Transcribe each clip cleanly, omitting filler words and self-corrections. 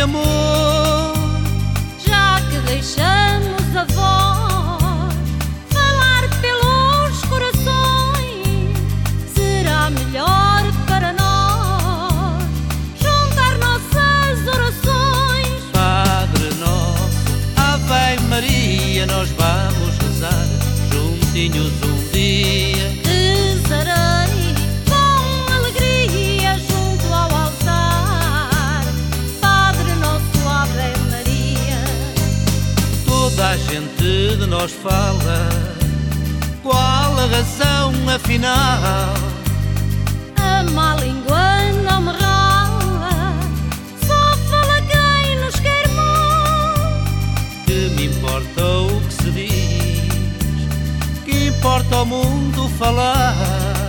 amor. Já que deixamos a voz falar pelos corações, será melhor para nós juntar nossas orações. Padre nosso, Ave Maria, nós vamos rezar juntinhos um dia. Rezarei com alegria junto ao altar, Padre nosso, Ave Maria. Toda a gente de nós fala, qual a razão afinal? A má língua não me rala, só fala quem nos quer mal. Que me importa o que se diz, que importa ao mundo falar,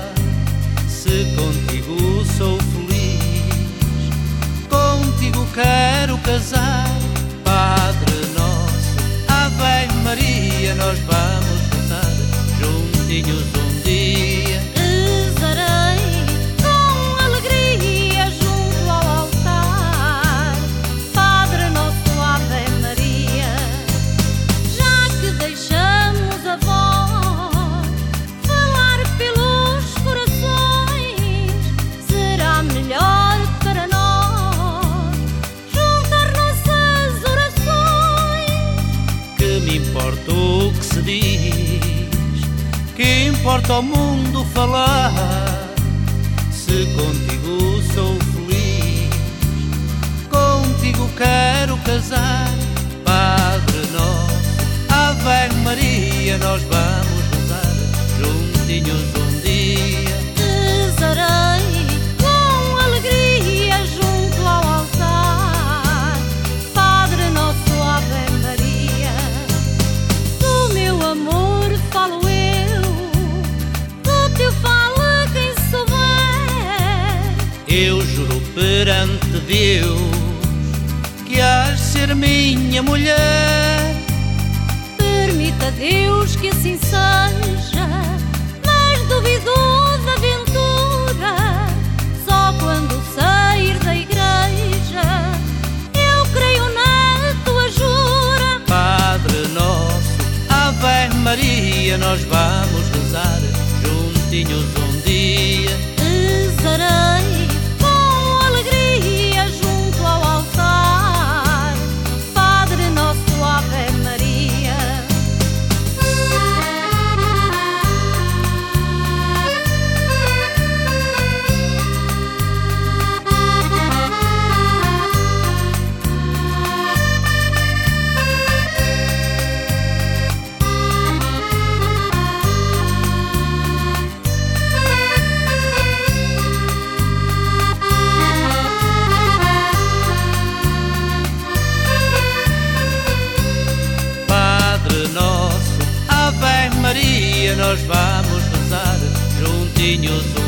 se contigo sou feliz, contigo quero casar. Padre nosso, Ave Maria, nós vamos rezar juntinhos um dia. Rezarei com alegria junto ao altar, Padre nosso, Ave Maria. Já que deixamos a voz falar pelos corações, será melhor para nós juntar nossas orações. Que me importa o que se diz, que importa ao mundo falar, se contigo sou feliz, contigo quero casar. Padre nosso, Ave Maria, nós vamos rezar juntinhos um dia. Rezarei com alegria junto ao altar, Padre nosso, Ave Maria. Do meu amor falo eu, do teu fala quem souber. Eu juro perante Deus que has de ser minha mulher. Permita Deus que assim seja, mas duvido da aventura. Só quando sair da igreja eu creio na tua jura. Padre nosso, Ave Maria, nós vamos rezar juntinhos um dia. Rezarei com alegria junto ao altar, Padre nosso, Ave Maria. Padre nosso, Ave Maria, nós vamos rezar juntinhos um